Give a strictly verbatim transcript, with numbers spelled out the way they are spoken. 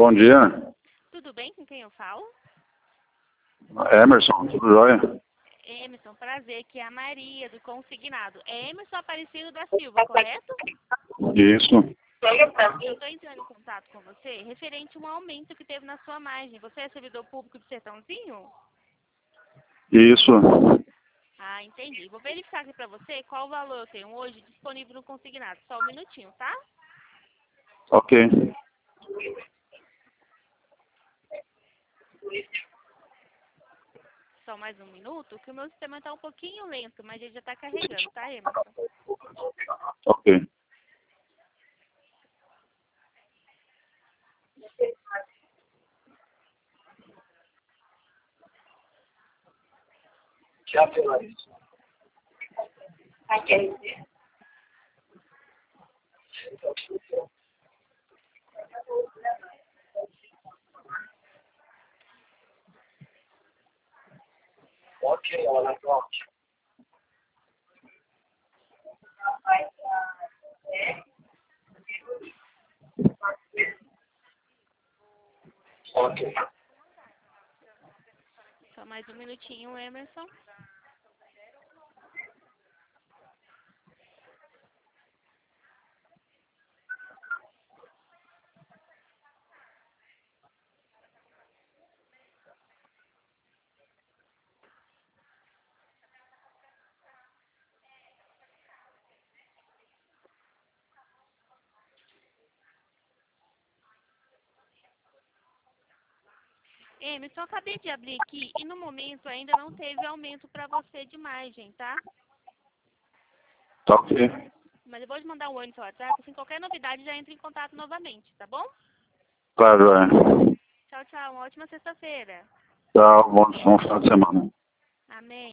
Bom dia. Tudo bem? Com quem eu falo? Emerson, tudo jóia? Emerson, prazer, aqui é a Maria, do Consignado. É Emerson Aparecido da Silva, correto? Isso. Eu estou entrando em contato com você referente a um aumento que teve na sua margem. Você é servidor público do Sertãozinho? Isso. Ah, entendi. Vou verificar aqui para você qual o valor eu tenho hoje disponível no Consignado. Só um minutinho, tá? Ok. Só mais um minuto, que o meu sistema está um pouquinho lento, mas ele já está carregando, tá, Emerson? Ok. Já pela isso. Aqui. Ok, olha, pronto. Ok. Só mais um minutinho, Emerson. Emerson, eu acabei de abrir aqui e no momento ainda não teve aumento para você de margem, tá? Tá ok. Mas eu vou te mandar um oi no seu WhatsApp, assim, qualquer novidade já entra em contato novamente, tá bom? Tá jóia. Tchau, tchau. Uma ótima sexta-feira. Tchau, bom, bom final de semana. Amém.